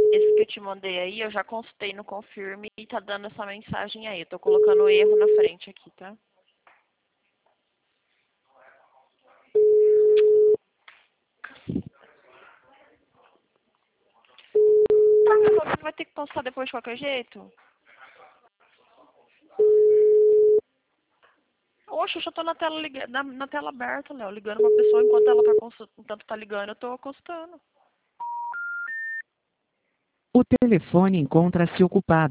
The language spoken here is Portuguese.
Esse que eu te mandei aí, eu já consultei no Confirme e tá dando essa mensagem aí. Eu tô colocando o erro na frente aqui, tá? Tá, meu amor, você vai ter que postar depois de qualquer jeito? Oxe, eu já tô na tela, na tela aberta, Léo, ligando pra pessoa enquanto ela tá enquanto tá ligando, eu tô consultando. O telefone encontra-se ocupado.